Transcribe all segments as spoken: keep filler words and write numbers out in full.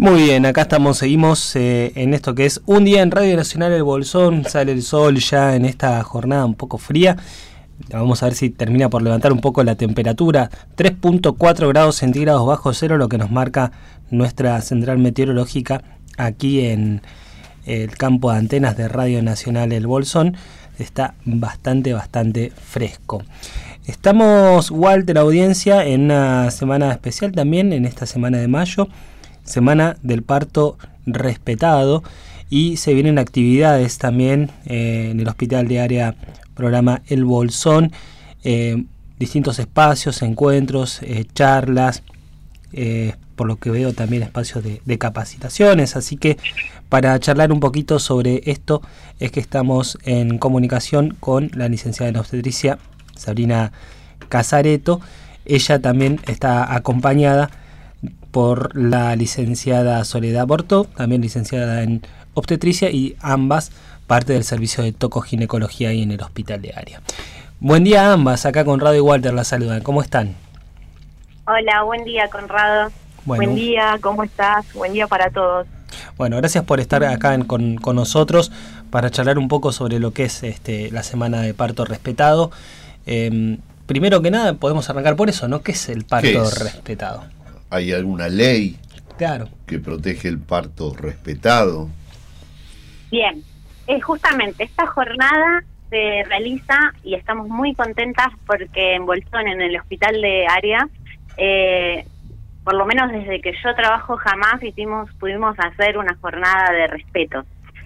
Muy bien, acá estamos, seguimos eh, en esto que es un día en Radio Nacional El Bolsón. Sale el sol ya en esta jornada un poco fría. Vamos a ver si termina por levantar un poco la temperatura. tres punto cuatro grados centígrados bajo cero, lo que nos marca nuestra central meteorológica aquí en el campo de antenas de Radio Nacional El Bolsón. Está bastante, bastante fresco. Estamos, Walter, audiencia, en una semana especial también, en esta semana de mayo. Semana del parto respetado, y se vienen actividades también eh, en el Hospital de Área Programa El Bolsón, eh, distintos espacios, encuentros, eh, charlas, eh, por lo que veo también espacios de, de capacitaciones. Así que para charlar un poquito sobre esto es que estamos en comunicación con la licenciada en obstetricia Sabrina Casareto. Ella también está acompañada por la licenciada Soledad Bortó, también licenciada en obstetricia, y ambas parte del servicio de tocoginecología ahí en el Hospital de Área. Buen día a ambas, acá Conrado y Walter la saludan. ¿Cómo están? Hola, buen día, Conrado. Bueno, buen día, ¿cómo estás? Buen día para todos. Bueno, gracias por estar acá en, con, con nosotros para charlar un poco sobre lo que es este, la semana de parto respetado. Eh, primero que nada, podemos arrancar por eso, ¿no? ¿Qué es el parto ¿Qué es? respetado? ¿Hay alguna ley Claro. que protege el parto respetado? Bien, eh, justamente esta jornada se realiza y estamos muy contentas porque en Bolsón, en el Hospital de Área, eh, por lo menos desde que yo trabajo jamás hicimos, pudimos hacer una jornada de respeto.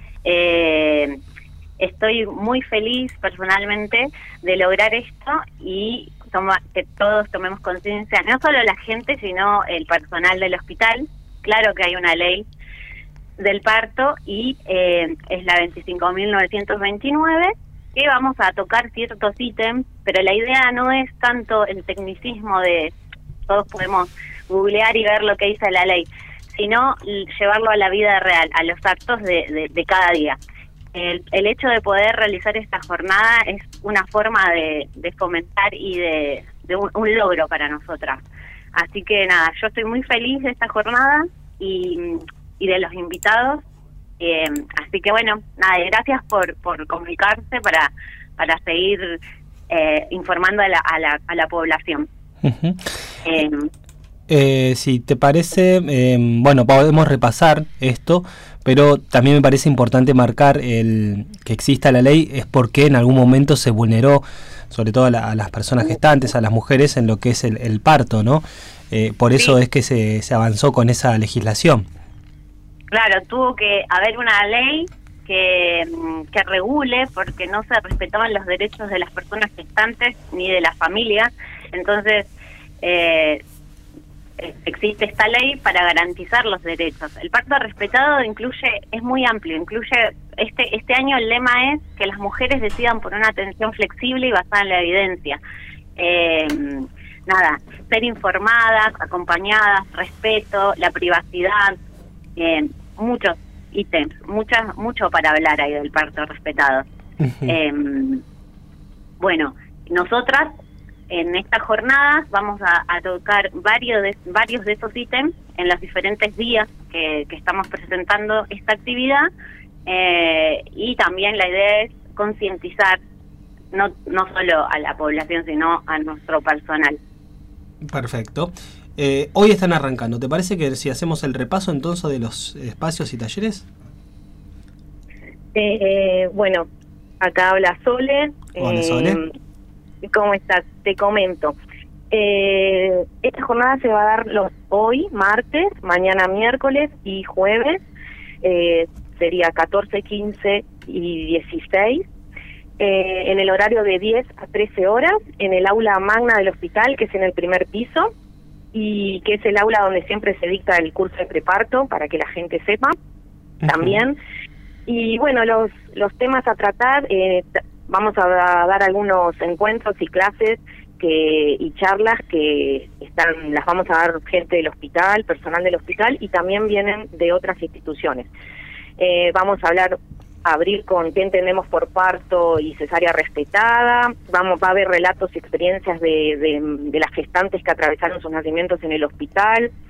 Eh, estoy muy feliz personalmente de lograr esto y toma, que todos tomemos conciencia, no solo la gente, sino el personal del hospital. Claro que hay una ley del parto y eh, es la veinticinco mil novecientos veintinueve, que vamos a tocar ciertos ítems, pero la idea no es tanto el tecnicismo de todos podemos googlear y ver lo que dice la ley, sino llevarlo a la vida real, a los actos de, de, de cada día. El, el hecho de poder realizar esta jornada es una forma de, de fomentar y de, de un, un logro para nosotras. Así que nada, yo estoy muy feliz de esta jornada y, y de los invitados. Eh, así que bueno, nada, gracias por, por comunicarse para, para seguir eh, informando a la, a la, a la población. Uh-huh. Eh, Eh, si te parece, eh, bueno, podemos repasar esto, pero también me parece importante marcar el que exista la ley, es porque en algún momento se vulneró, sobre todo a, la, a las personas gestantes, a las mujeres, en lo que es el, el parto, ¿no? Eh, por eso sí. es que se, se avanzó con esa legislación. Claro, tuvo que haber una ley que, que regule, porque no se respetaban los derechos de las personas gestantes ni de las familias. Entonces, eh, existe esta ley para garantizar los derechos. El parto respetado incluye, es muy amplio, incluye, este este año el lema es que las mujeres decidan por una atención flexible y basada en la evidencia. Eh, nada, ser informadas, acompañadas, respeto, la privacidad, eh, muchos ítems, muchas, mucho para hablar ahí del parto respetado. Uh-huh. Eh, bueno, nosotras en estas jornadas vamos a, a tocar varios de, varios de esos ítems en los diferentes días que, que estamos presentando esta actividad, eh, y también la idea es concientizar no, no solo a la población, sino a nuestro personal. Perfecto. Eh, hoy están arrancando. ¿Te parece que si hacemos el repaso entonces de los espacios y talleres? Eh, bueno, acá habla Sole. Hola, Sole. Eh, ¿Cómo estás? Te comento. Eh, esta jornada se va a dar los hoy, martes, mañana miércoles y jueves. Eh, sería catorce, quince y dieciséis. Eh, en el horario de diez a trece horas, en el aula magna del hospital, que es en el primer piso, y que es el aula donde siempre se dicta el curso de preparto, para que la gente sepa. Uh-huh. También. Y bueno, los, los temas a tratar... Eh, Vamos a dar algunos encuentros y clases que y charlas que están las vamos a dar gente del hospital, personal del hospital, y también vienen de otras instituciones. Eh, vamos a hablar, a abrir con qué entendemos por parto y cesárea respetada. Vamos va a haber relatos y experiencias de, de, de las gestantes que atravesaron sus nacimientos en el hospital.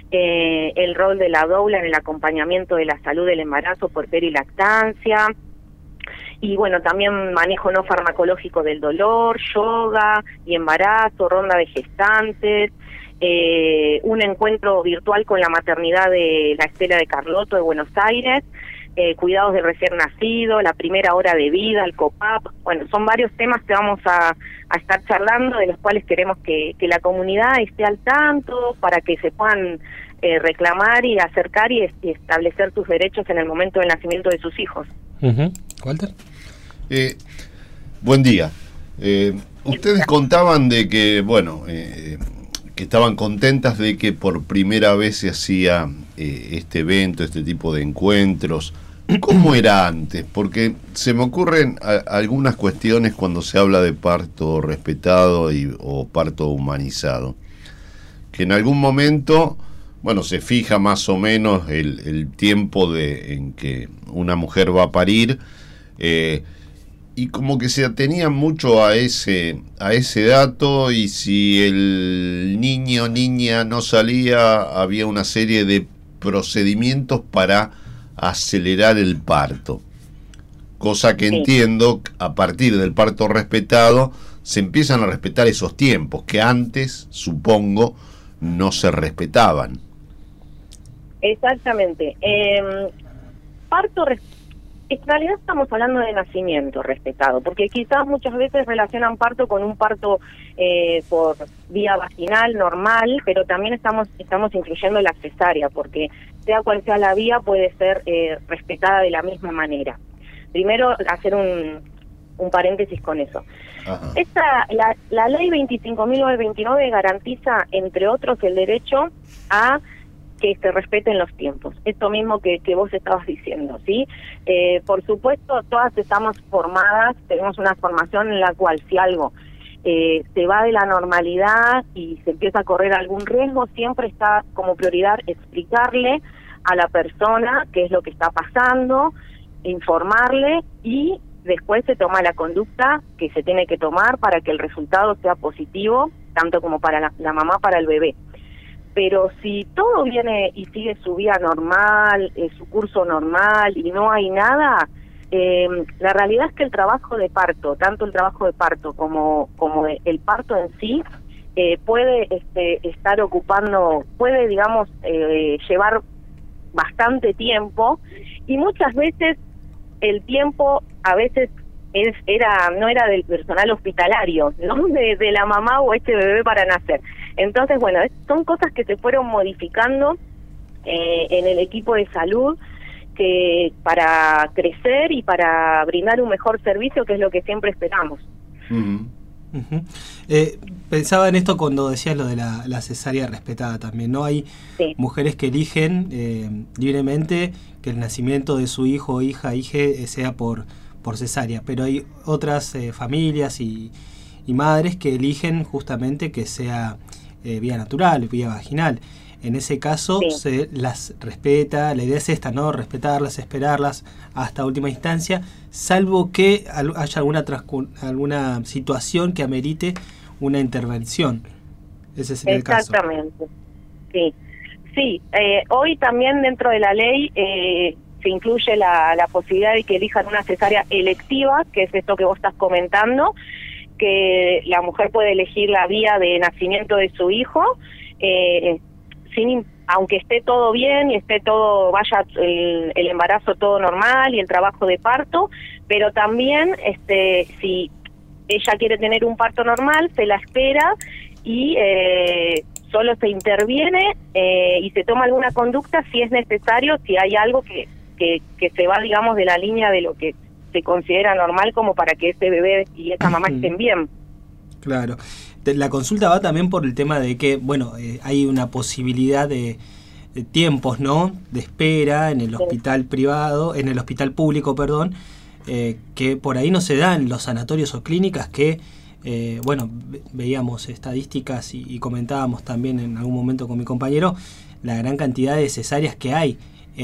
eh, el rol de la doula en el acompañamiento de la salud del embarazo, puerperio y lactancia, y bueno, también manejo no farmacológico del dolor, yoga y embarazo, ronda de gestantes, eh, un encuentro virtual con la maternidad de la Estela de Carlotto de Buenos Aires, eh, cuidados del recién nacido, la primera hora de vida, el COPAP. Bueno, son varios temas que vamos a, a estar charlando, de los cuales queremos que, que la comunidad esté al tanto para que se puedan eh, reclamar y acercar y, y establecer sus derechos en el momento del nacimiento de sus hijos. Uh-huh. Walter. Eh, buen día. Eh, ustedes contaban de que, bueno, eh, que estaban contentas de que por primera vez se hacía eh, este evento, este tipo de encuentros. ¿Cómo era antes? Porque se me ocurren a, algunas cuestiones cuando se habla de parto respetado y, o parto humanizado. Que en algún momento, bueno, se fija más o menos el, el tiempo de, en que una mujer va a parir, eh, y como que se atenía mucho a ese, a ese dato, y si el niño o niña no salía, había una serie de procedimientos para acelerar el parto, cosa que sí. Entiendo a partir del parto respetado se empiezan a respetar esos tiempos que antes, supongo, no se respetaban. Exactamente. Eh, parto res- en realidad estamos hablando de nacimiento respetado, porque quizás muchas veces relacionan parto con un parto eh, por vía vaginal normal, pero también estamos estamos incluyendo la cesárea, porque sea cual sea la vía puede ser eh, respetada de la misma manera. Primero, hacer un, un paréntesis con eso. Ajá. Esta, la, la ley veinticinco mil novecientos veintinueve garantiza, entre otros, el derecho a que se respeten los tiempos. Esto mismo que, que vos estabas diciendo, ¿sí? Eh, por supuesto, todas estamos formadas, tenemos una formación en la cual si algo eh, se va de la normalidad y se empieza a correr algún riesgo, siempre está como prioridad explicarle a la persona qué es lo que está pasando, informarle, y después se toma la conducta que se tiene que tomar para que el resultado sea positivo, tanto como para la, la mamá, para el bebé. Pero si todo viene y sigue su vía normal, eh, su curso normal, y no hay nada, eh, la realidad es que el trabajo de parto, tanto el trabajo de parto como, como el parto en sí, eh, puede este, estar ocupando, puede, digamos, eh, llevar bastante tiempo, y muchas veces el tiempo a veces es, era no era del personal hospitalario, ¿no? De, de la mamá o este bebé para nacer. Entonces, bueno, es, son cosas que se fueron modificando eh, en el equipo de salud, que para crecer y para brindar un mejor servicio, que es lo que siempre esperamos. Uh-huh. Uh-huh. Eh, pensaba en esto cuando decías lo de la, la cesárea respetada también, ¿no? Hay sí. mujeres que eligen eh, libremente que el nacimiento de su hijo, hija, hije sea por, por cesárea, pero hay otras eh, familias y, y madres que eligen justamente que sea eh, vía natural, vía vaginal. En ese caso sí. se las respeta, la idea es esta, ¿no? Respetarlas, esperarlas hasta última instancia, salvo que haya alguna, trascu- alguna situación que amerite una intervención. Ese sería el caso. Exactamente, sí. Sí, eh, hoy también dentro de la ley eh, se incluye la, la posibilidad de que elijan una cesárea electiva, que es esto que vos estás comentando, que la mujer puede elegir la vía de nacimiento de su hijo, eh, sin, aunque esté todo bien y esté todo, vaya el, el embarazo todo normal y el trabajo de parto, pero también este si ella quiere tener un parto normal, se la espera y eh, solo se interviene eh, y se toma alguna conducta si es necesario, si hay algo que, que, que se va, digamos, de la línea de lo que se considera normal, como para que ese bebé y esa mamá estén bien. Claro. La consulta va también por el tema de que, bueno, eh, hay una posibilidad de, de tiempos, ¿no? De espera en el sí. hospital privado, en el hospital público, perdón, eh, que por ahí no se dan en los sanatorios o clínicas que, eh, bueno, ve- veíamos estadísticas y, y comentábamos también en algún momento con mi compañero la gran cantidad de cesáreas que hay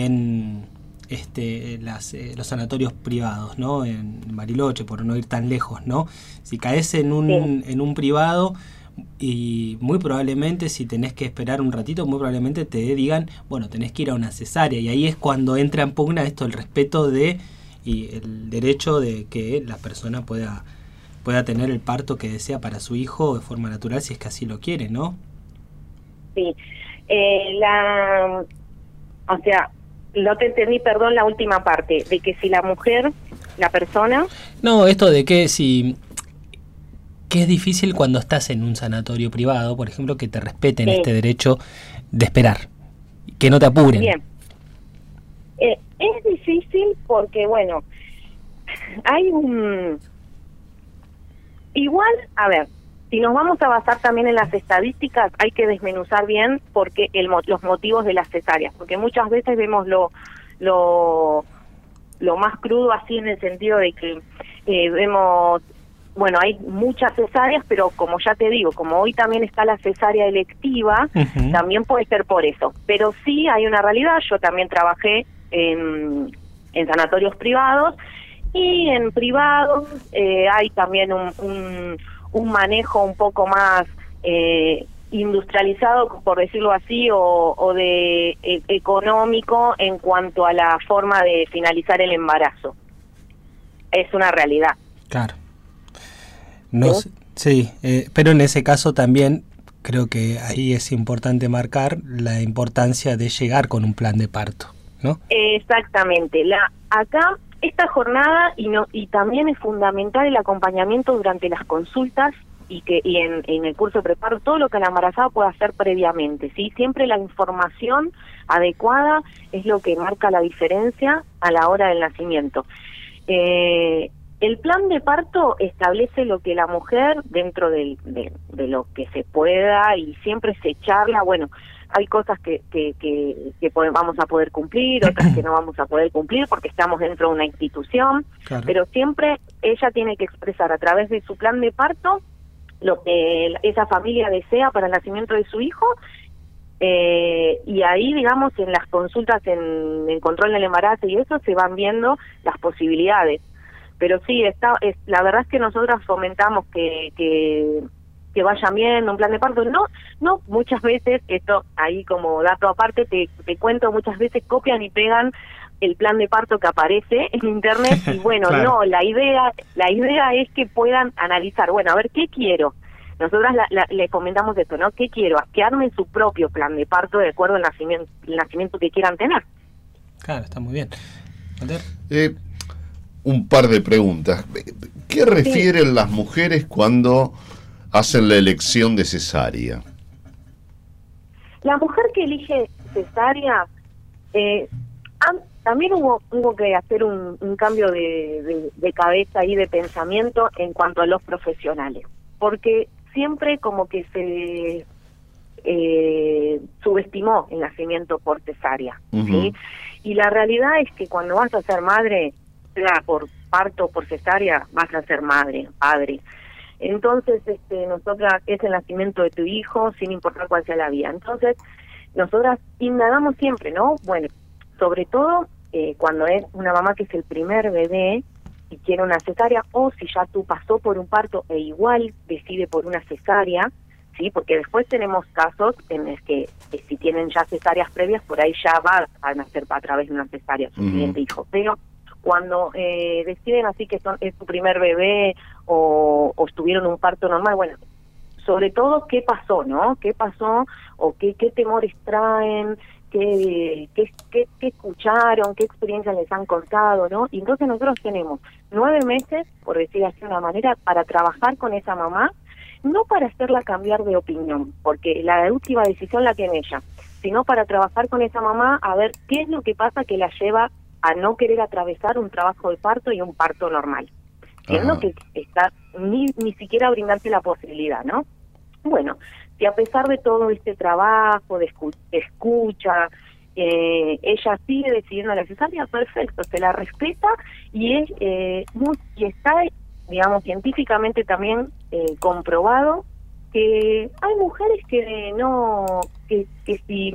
en este las, eh, los sanatorios privados, ¿no? En Bariloche, por no ir tan lejos, ¿no? Si caes en un sí. en un privado, y muy probablemente si tenés que esperar un ratito, muy probablemente te digan, bueno, tenés que ir a una cesárea, y ahí es cuando entra en pugna esto, el respeto de y el derecho de que la persona pueda pueda tener el parto que desea para su hijo de forma natural, si es que así lo quiere, ¿no? Sí, eh, la, o sea, no te entendí, perdón, la última parte, de que si la mujer, la persona... No, esto de que si... que es difícil cuando estás en un sanatorio privado, por ejemplo, que te respeten sí. este derecho de esperar, que no te apuren. Bien. Eh, es difícil porque, bueno, hay un... Igual, a ver, si nos vamos a basar también en las estadísticas, hay que desmenuzar bien porque el, los motivos de las cesáreas, porque muchas veces vemos lo, lo, lo más crudo así en el sentido de que eh, vemos, bueno, hay muchas cesáreas, pero como ya te digo, como hoy también está la cesárea electiva, uh-huh. también puede ser por eso. Pero sí hay una realidad, yo también trabajé en, en sanatorios privados, y en privados eh, hay también un, un, un manejo un poco más eh, industrializado, por decirlo así, o, o de e, económico en cuanto a la forma de finalizar el embarazo. Es una realidad. Claro. No, ¿sí? Sí, eh, pero en ese caso también creo que ahí es importante marcar la importancia de llegar con un plan de parto, ¿no? Exactamente. La acá esta jornada y no y también es fundamental el acompañamiento durante las consultas y que y en, en el curso de preparo, todo lo que la embarazada pueda hacer previamente, ¿sí? Siempre la información adecuada es lo que marca la diferencia a la hora del nacimiento. Eh, el plan de parto establece lo que la mujer, dentro del, de, de lo que se pueda, y siempre se charla, bueno, hay cosas que, que, que, que vamos a poder cumplir, otras que no vamos a poder cumplir porque estamos dentro de una institución, claro. Pero siempre ella tiene que expresar a través de su plan de parto lo que esa familia desea para el nacimiento de su hijo, eh, y ahí, digamos, en las consultas en, en control del embarazo y eso se van viendo las posibilidades. Pero sí, está, es, la verdad es que nosotras fomentamos que... que que vayan bien, un plan de parto, no, no, muchas veces, esto ahí como dato aparte, te, te cuento, muchas veces copian y pegan el plan de parto que aparece en internet, y bueno, claro. no, la idea, la idea es que puedan analizar, bueno, a ver, ¿qué quiero? Nosotras la, la, le comentamos esto, ¿no? ¿Qué quiero? Que armen su propio plan de parto de acuerdo al nacimiento, el nacimiento que quieran tener. Claro, está muy bien. Eh, un par de preguntas. ¿Qué refieren sí. las mujeres cuando hacen la elección de cesárea? La mujer que elige cesárea, eh, también hubo, hubo que hacer un, un cambio de, de, de cabeza y de pensamiento en cuanto a los profesionales, porque siempre como que se eh, subestimó el nacimiento por cesárea, uh-huh. ¿sí? Y la realidad es que cuando vas a ser madre, sea por parto o por cesárea, vas a ser madre, padre. Entonces, este, nosotras, es el nacimiento de tu hijo, sin importar cuál sea la vía. Entonces, nosotras indagamos siempre, ¿no? Bueno, sobre todo eh, cuando es una mamá que es el primer bebé y quiere una cesárea, o si ya tú pasó por un parto e igual decide por una cesárea, ¿sí? Porque después tenemos casos en los que eh, si tienen ya cesáreas previas, por ahí ya va a nacer a través de una cesárea su siguiente uh-huh. hijo. Pero cuando eh, deciden así que son es su primer bebé o, o estuvieron un parto normal, bueno, sobre todo qué pasó, ¿no? ¿Qué pasó o qué, qué temores traen, qué, qué, qué, qué escucharon, qué experiencias les han contado, ¿no? Y entonces nosotros tenemos nueve meses, por decir así de una manera, para trabajar con esa mamá, no para hacerla cambiar de opinión, porque la última decisión la tiene ella, sino para trabajar con esa mamá a ver qué es lo que pasa que la lleva a no querer atravesar un trabajo de parto y un parto normal, siendo que está ni ni siquiera brindarse la posibilidad, ¿no? Bueno, si a pesar de todo este trabajo de escu- escucha, eh, ella sigue decidiendo la cesárea, perfecto, se la respeta y es eh, muy, y está, digamos, científicamente también eh, comprobado que hay mujeres que no, que, que si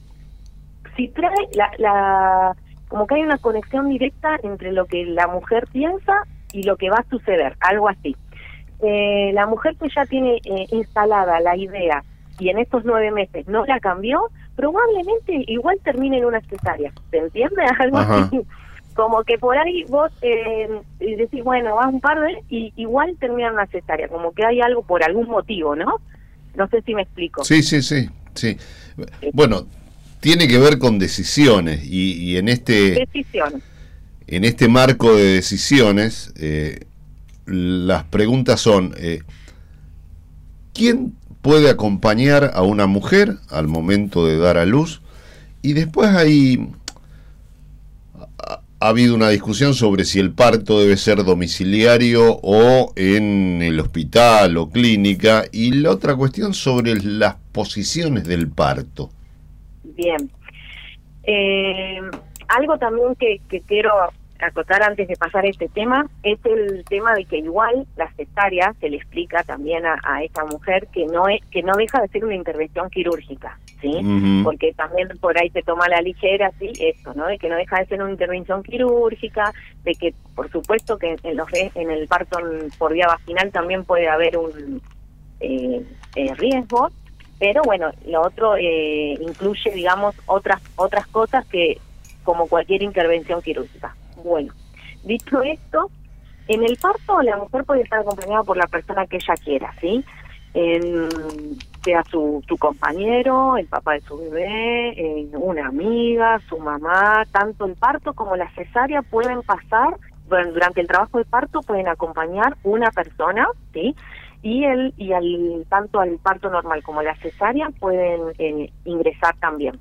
si trae la, la como que hay una conexión directa entre lo que la mujer piensa y lo que va a suceder, algo así. eh, la mujer que ya tiene eh, instalada la idea y en estos nueve meses no la cambió, probablemente igual termine en una cesárea. ¿Se entiende? Algo Ajá. así. Como que por ahí vos eh, decís, bueno, vas un par de y igual termina en una cesárea. Como que hay algo por algún motivo, ¿no? No sé si me explico. Sí, sí, sí, sí. Bueno, tiene que ver con decisiones y, y en este Decisión. en este marco de decisiones, eh, las preguntas son, eh, ¿quién puede acompañar a una mujer al momento de dar a luz? Y después hay, ha, ha habido una discusión sobre si el parto debe ser domiciliario o en el hospital o clínica, y la otra cuestión sobre las posiciones del parto. Bien. Eh, algo también que, que quiero acotar antes de pasar a este tema es el tema de que igual la cesárea se le explica también a, a esta mujer que no es que no deja de ser una intervención quirúrgica, ¿sí? Uh-huh. Porque también por ahí se toma a la ligera, sí, esto, ¿no? De que no deja de ser una intervención quirúrgica, de que por supuesto que en los en el parto por vía vaginal también puede haber un eh, eh, riesgo, pero bueno, lo otro eh, incluye, digamos, otras otras cosas que como cualquier intervención quirúrgica. Bueno, dicho esto, en el parto la mujer puede estar acompañada por la persona que ella quiera, ¿sí? En, sea su, su compañero, el papá de su bebé, eh, una amiga, su mamá. Tanto el parto como la cesárea pueden pasar, bueno, durante el trabajo de parto pueden acompañar una persona, ¿sí? Y el y al tanto al parto normal como la cesárea pueden eh, ingresar también.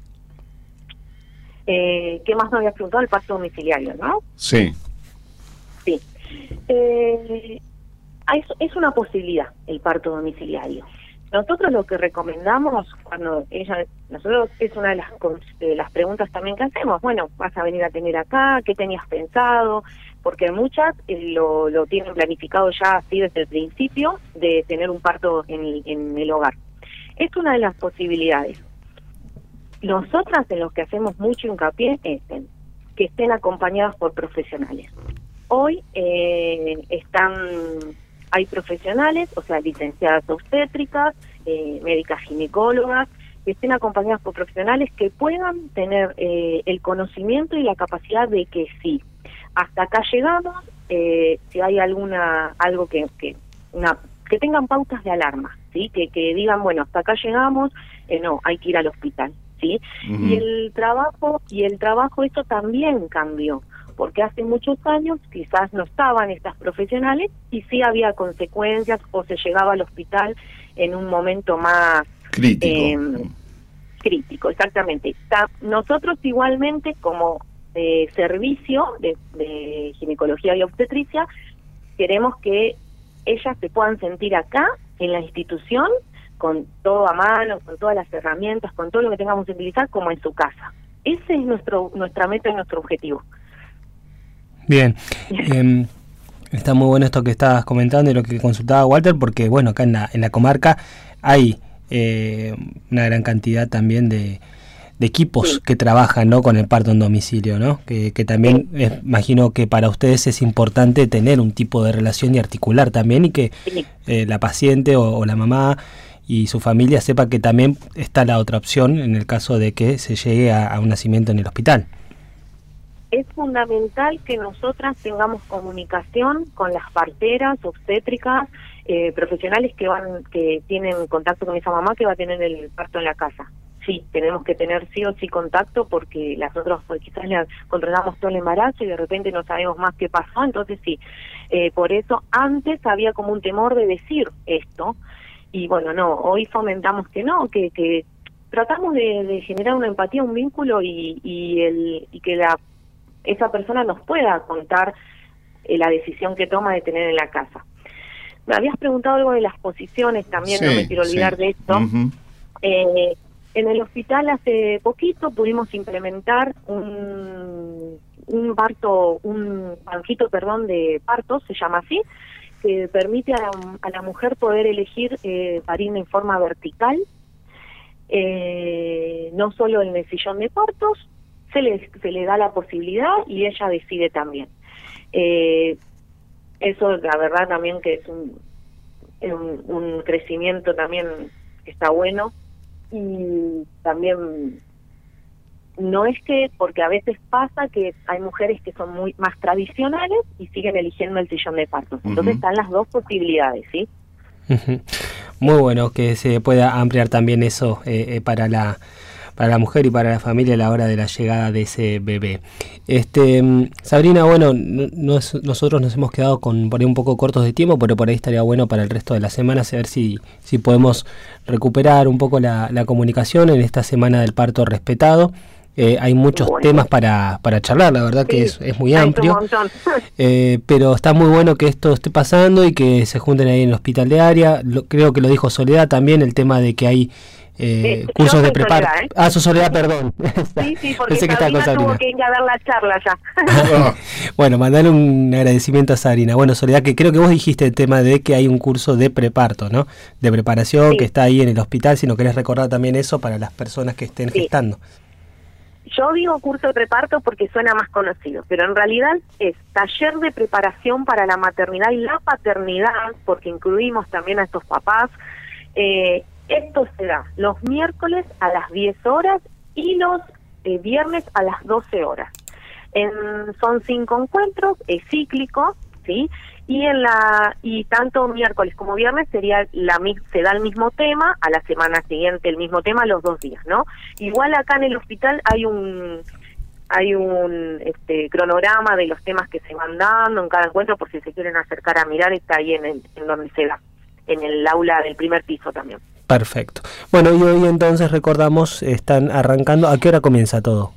Eh, ¿Qué más me habías preguntado? El parto domiciliario, ¿no? Sí. Sí. Eh, es, es una posibilidad el parto domiciliario. Nosotros lo que recomendamos cuando ella, nosotros es una de las, de las preguntas también que hacemos, bueno, vas a venir a tener acá, ¿qué tenías pensado? Porque muchas eh, lo, lo tienen planificado ya así desde el principio de tener un parto en, en el hogar. Es una de las posibilidades. Nosotras en lo que hacemos mucho hincapié es en que estén acompañadas por profesionales. Hoy eh, están, hay profesionales, o sea, licenciadas obstétricas, eh, médicas ginecólogas, que estén acompañadas por profesionales que puedan tener eh, el conocimiento y la capacidad de que sí, hasta acá llegamos, eh, si hay alguna, algo que, que, una, que tengan pautas de alarma, ¿sí? Que, que digan, bueno, hasta acá llegamos, eh, no, hay que ir al hospital. ¿Sí? Uh-huh. Y el trabajo, y el trabajo eso también cambió, porque hace muchos años quizás no estaban estas profesionales y sí había consecuencias o se llegaba al hospital en un momento más crítico. Eh, crítico, exactamente. Ta- nosotros igualmente como eh, servicio de, de ginecología y obstetricia queremos que ellas se puedan sentir acá en la institución con todo a mano, con todas las herramientas, con todo lo que tengamos que utilizar, como en su casa. Ese es nuestro nuestra meta y nuestro objetivo. Bien. eh, está muy bueno esto que estabas comentando y lo que consultaba Walter, porque bueno, acá en la, en la comarca hay eh, una gran cantidad también de, de equipos sí. que trabajan, ¿no?, con el parto en domicilio, ¿no? Que, que también sí. eh, imagino que para ustedes es importante tener un tipo de relación y articular también, y que sí. eh, la paciente o, o la mamá y su familia sepa que también está la otra opción en el caso de que se llegue a, a un nacimiento en el hospital. Es fundamental que nosotras tengamos comunicación con las parteras, obstétricas, eh, profesionales que van, que tienen contacto con esa mamá que va a tener el parto en la casa. Sí, tenemos que tener sí o sí contacto, porque las otras pues quizás le controlamos todo el embarazo y de repente no sabemos más qué pasó. Entonces sí, eh, por eso antes había como un temor de decir esto. Y bueno, no, hoy fomentamos que no, que, que tratamos de, de generar una empatía, un vínculo y, y, el, y que la esa persona nos pueda contar eh, la decisión que toma de tener en la casa. Me habías preguntado algo de las posiciones también, sí, no me quiero olvidar sí. de esto. Uh-huh. Eh, en el hospital hace poquito pudimos implementar un, un parto, un banquito, perdón, de partos, se llama así, que permite a la, a la mujer poder elegir eh, parir en forma vertical, eh, no solo en el sillón de partos, se le, se le da la posibilidad y ella decide también. Eh, eso la verdad también que es un, un, un crecimiento también que está bueno, y también no es que, porque a veces pasa que hay mujeres que son muy más tradicionales y siguen eligiendo el sillón de partos. Entonces uh-huh. están las dos posibilidades, ¿sí? Uh-huh. Muy bueno que se pueda ampliar también eso eh, eh, para la para la mujer y para la familia a la hora de la llegada de ese bebé. Este, Sabrina, bueno, nos, nosotros nos hemos quedado con por ahí un poco cortos de tiempo, pero por ahí estaría bueno para el resto de la semana saber si, si podemos recuperar un poco la, la comunicación en esta semana del parto respetado. Eh, hay muchos bueno. temas para, para charlar, la verdad sí, que es, es muy amplio, eh, pero está muy bueno que esto esté pasando y que se junten ahí en el hospital de área. Lo, creo que lo dijo Soledad también, el tema de que hay eh, sí, cursos de preparto. ¿eh? Ah, su Soledad, perdón. Sí, sí, porque Pensé Sabrina que tuvo que ir a ver la charla ya. Bueno, mandale un agradecimiento a Sabrina. Bueno, Soledad, que creo que vos dijiste el tema de que hay un curso de preparto, ¿no? De preparación sí. que está ahí en el hospital, si no querés recordar también eso para las personas que estén sí. gestando. Yo digo curso de preparto porque suena más conocido, pero en realidad es taller de preparación para la maternidad y la paternidad, porque incluimos también a estos papás. Eh, esto se da los miércoles a las diez horas y los eh, viernes a las doce horas. En, son cinco encuentros, es cíclico, ¿sí? Y en la y tanto miércoles como viernes sería la se da el mismo tema, a la semana siguiente el mismo tema, los dos días, ¿no? Igual acá en el hospital hay un hay un este cronograma de los temas que se van dando en cada encuentro, por si se quieren acercar a mirar, está ahí en el, en donde se da, en el aula del primer piso también. Perfecto. Bueno, y hoy entonces recordamos, están arrancando, ¿a qué hora comienza todo?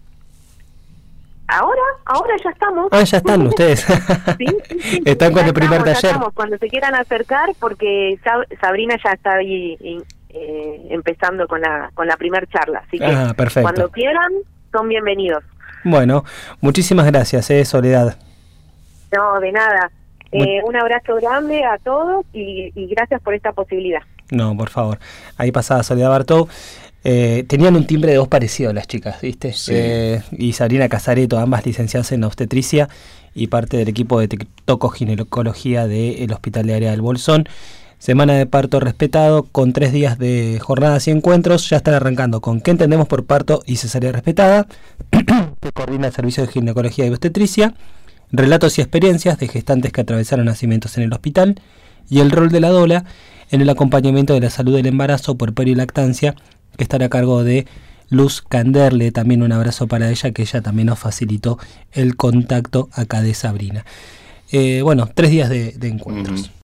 Ahora, ahora ya estamos. Ah, ya están ustedes. Sí, sí, sí, están sí, con el primer estamos, taller. Estamos, cuando se quieran acercar, porque Sabrina ya está ahí eh, empezando con la con la primer charla. Así que ah, perfecto. Cuando quieran, son bienvenidos. Bueno, muchísimas gracias, eh, Soledad. No, de nada. Eh, un abrazo grande a todos y, y gracias por esta posibilidad. No, por favor. Ahí pasaba Soledad Bartou. Eh, tenían un timbre de voz parecido las chicas, ¿viste? Sí. Eh, y Sabrina Casareto, ambas licenciadas en obstetricia y parte del equipo de tocoginecología del Hospital de Área del Bolsón. Semana de parto respetado con tres días de jornadas y encuentros. Ya están arrancando con ¿qué entendemos por parto y cesárea respetada? Que coordina el servicio de ginecología y obstetricia. Relatos y experiencias de gestantes que atravesaron nacimientos en el hospital. Y el rol de la doula en el acompañamiento de la salud del embarazo, puerperio y lactancia, que estará a cargo de Luz Canderle. También un abrazo para ella, que ella también nos facilitó el contacto acá de Sabrina. Eh, bueno, tres días de, de encuentros. Uh-huh.